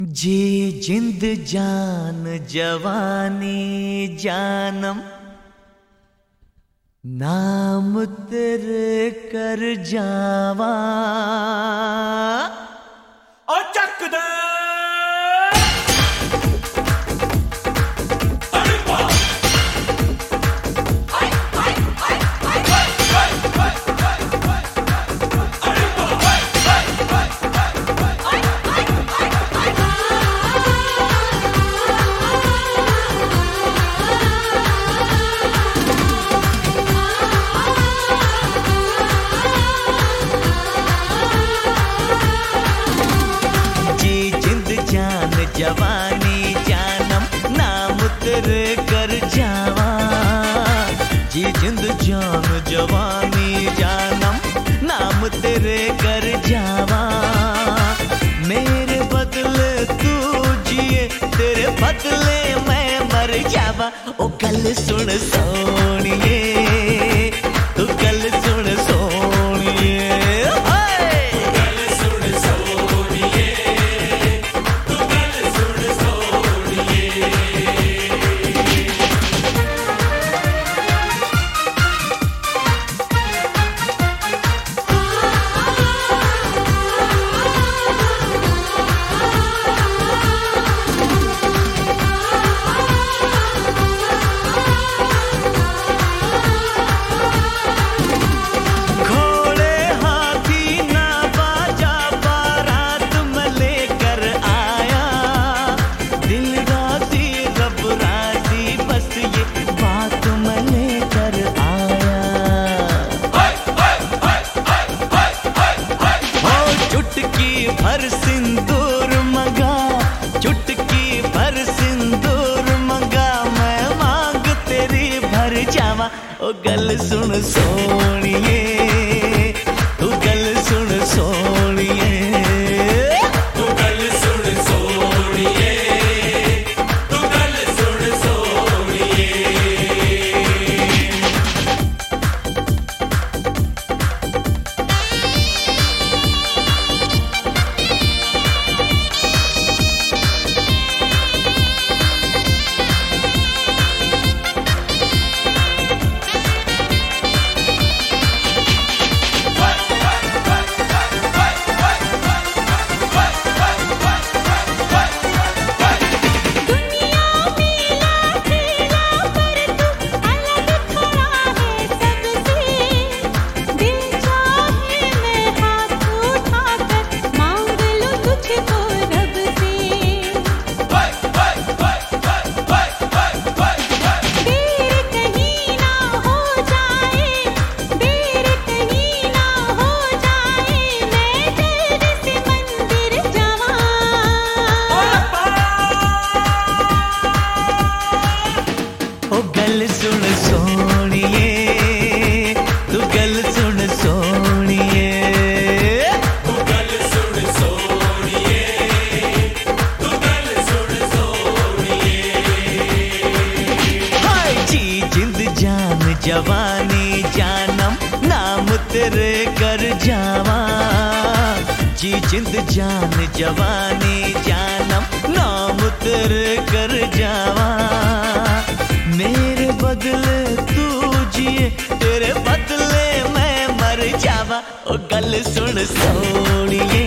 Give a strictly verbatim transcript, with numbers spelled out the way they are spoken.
जी जिंद जान जवानी जानम, नाम तेरे कर जावा और चक दे जवानी जानम, नाम तेरे कर जावा। जी जिंद जान जवानी जानम, नाम तेरे कर जावा। मेरे बदले तू जिए, तेरे बदले मैं मर जावा। ओ गल सुन सोनिए, तू गल सुन सोनिए, भर सिंदूर मंगा, चुटकी भर सिंदूर मंगा। मैं मांग तेरी भर जावा। ओ गल सुन सोनिए, तू गल सुन सोनिए, तू गल सुन सोनिए, तू गल सुन सोनिए। गल सुन सोनिए, तू गल सुन सोनिए, तू गल सुन सोनिए, तू गल सुन सोनिए। हाय जी जिंद जान जवानी जानम, नाम तेरे कर जावा। जी जिंद जान जवानी जानम, नाम तेरे कर जावा। मेरे बदले तू जिए, तेरे बदले मैं मर जावा। ओ गल सुन सोनिए।